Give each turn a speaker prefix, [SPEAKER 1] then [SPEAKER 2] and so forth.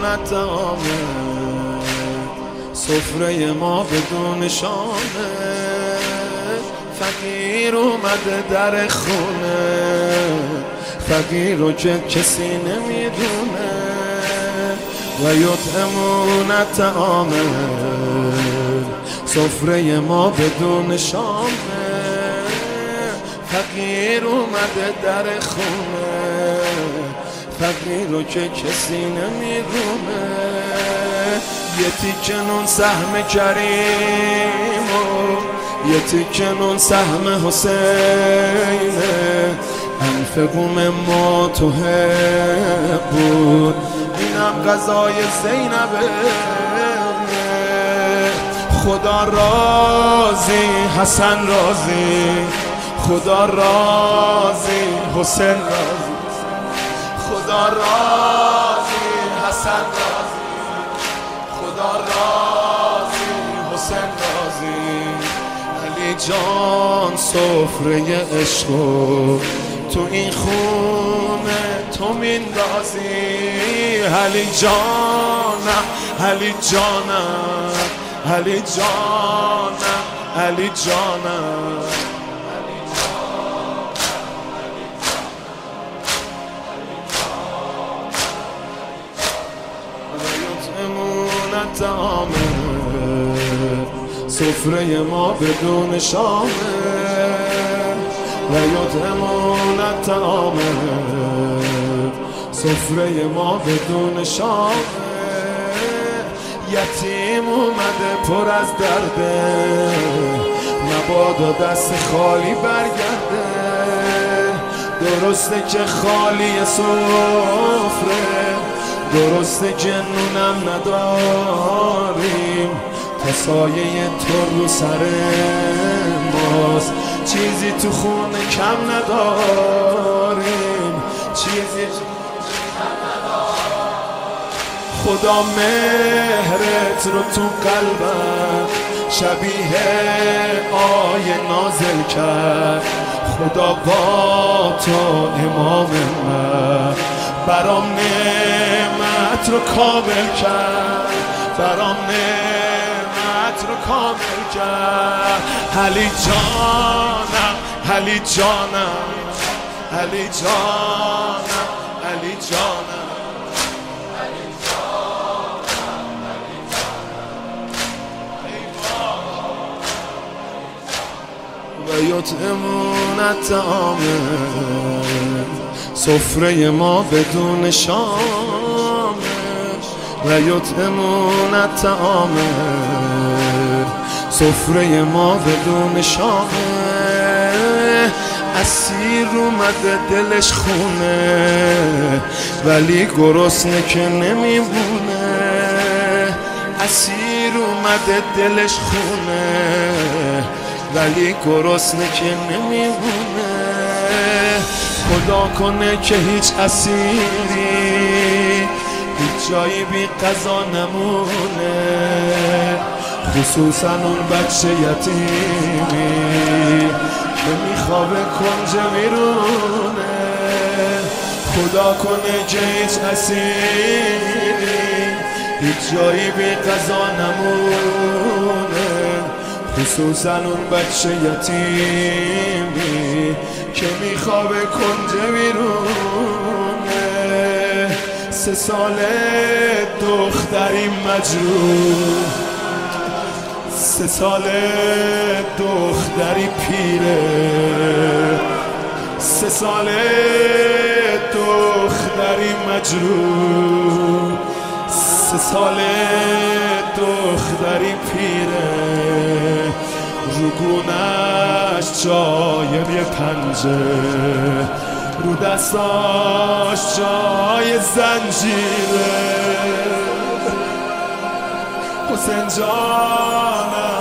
[SPEAKER 1] طعامه، سفره ما بدون شامه، فقیر اومده در خونه، فقیر رو که کسی نمیدونه. و یطعمون طعامه، سفره ما بدون شامه، فقیر اومده در خونه، فقیر رو که کسی نمیدونه. یه تیکه نون سهم کریم و یه تیکه نون سهم حسینه، انفقوم ما تو بود، اینم غذای زینبه. خدا راضی حسن راضی، خدا راضی حسین راضی، خدا راضی حسن راضی، خدا راضی حسین راضی. علی جان سفره عشقو تو این خونه تو میندازی. علی جانم علی جانم علی جانم علی جانم. یطعمون طعامه، سفره ما بدون شامه، و یطعمون طعامه، سفره ما بدون شامه. یتیم اومده پر از درده، مبادا دست خالی برگرده. درسته که خالی سفره، درسته که نونم نداریم، تا سایه تو رو سر ماست، چیزی تو خونه کم نداریم، چیزی کم نداریم. خدا مهرت رو تو قلبم شبیه آیه نازل کرد. خدا با تو امام من برام نعمت رو کامل کرد، برام نعمت رو کامل کرد. علی جانم علی جانم علی جانم علی جانم علی جانم. و یطعمون طعامه، سفره ما بدون شامه، و یطعمون طعامه، سفره ما بدون شامه. اسیر اومده دلش خونه، ولی گرسنه که نمیمونه. اسیر اومده دلش خونه، ولی گرسنه که نمیمونه. خدا کنه که هیچ اسیری هیچ جایی بی قضا نمونه، خصوصا اون بچه یتیمی که میخوابه کنج ویرونه. خدا کنه که هیچ اسیری هیچ جایی بی قضا نمونه، خصوصا اون بچه یتیمی که میخوابه کنج ویرونه. 3 ساله دختری مجروح، 3 ساله دختری پیره، 3 ساله دختری مجروح، 3 ساله دختری پیره. روگونش جای یه پنجه، رو دستاش جای زنجیره. حسین جانم